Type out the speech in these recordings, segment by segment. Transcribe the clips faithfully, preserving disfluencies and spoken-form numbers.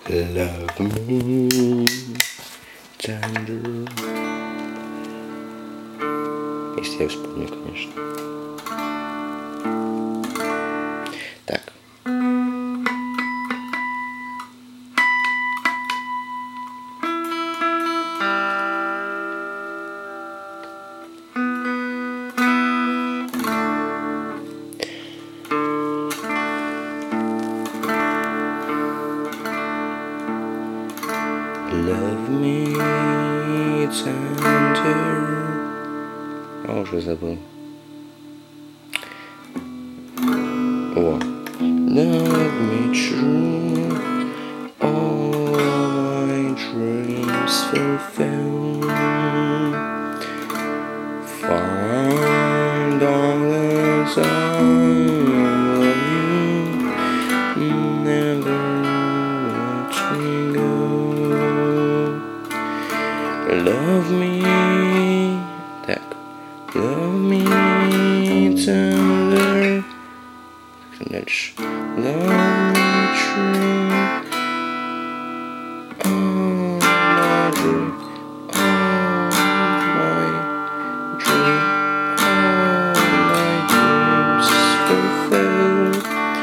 Love me tender. Если я вспомню, конечно. Так. Love me tender. А, уже забыл. О. Love me true. All my dreams fulfill. Find all the I love you. Never let me go. Love me, так, love me tender. Дальше. Love me true. All my dream, all my dream, all my dreams fulfill.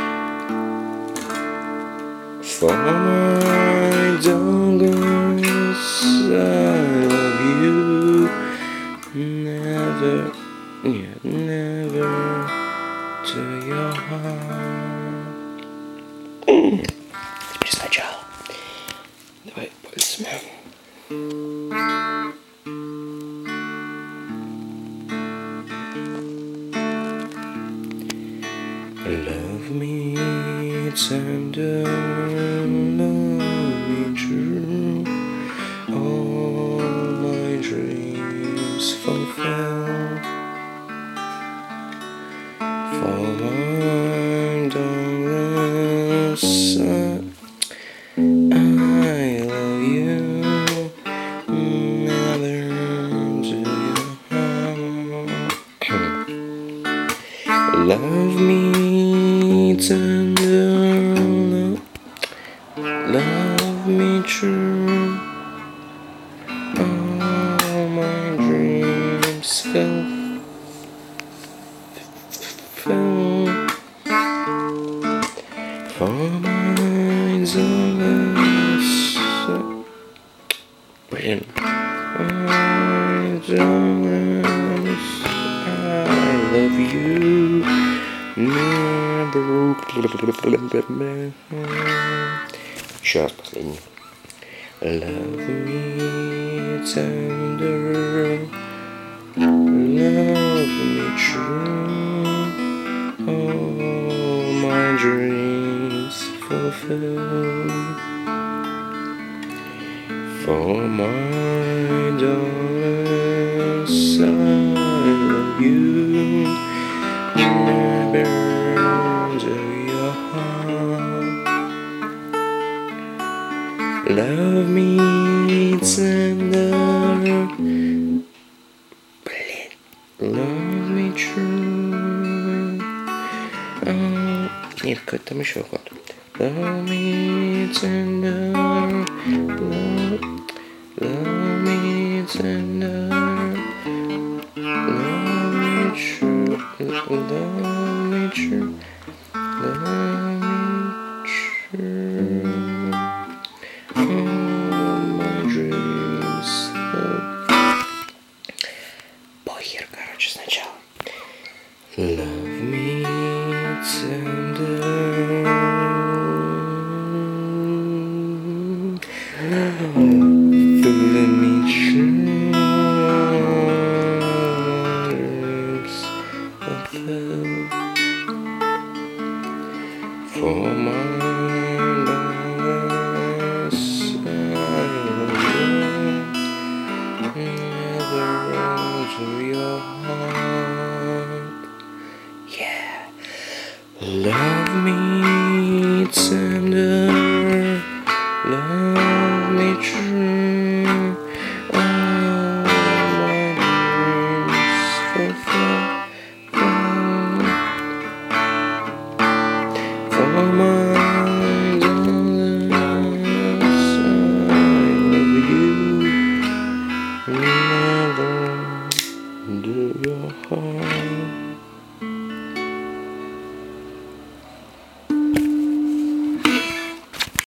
For my Douglas, I love you. Never, yeah, never to your heart. Теперь сначала. Давай пальцами. Love me tender, love me true. All my dreams fulfill. For my Douglas, I love you. Never to your heart. Love me tender, love me true. All my dreams fulfill. For my Douglas, блин, my Douglas, I love you. Never. Еще раз последний. Love me tender, love me true. All my dreams fulfill. For my Douglas, I love you. Never to your heart. Love me tender, блин, love me true. Oh, нет, какой-то там еще ход. Love me tender, love, love me tender, love me true, love me true, love me true. All my dreams. Похер, короче, сначала. Love me tender. Love me true. Fulfill. For my Douglas, I love you. Never to your heart. Yeah. Love me tender, love me true. All my dreams fulfill. For my Douglas, your heart.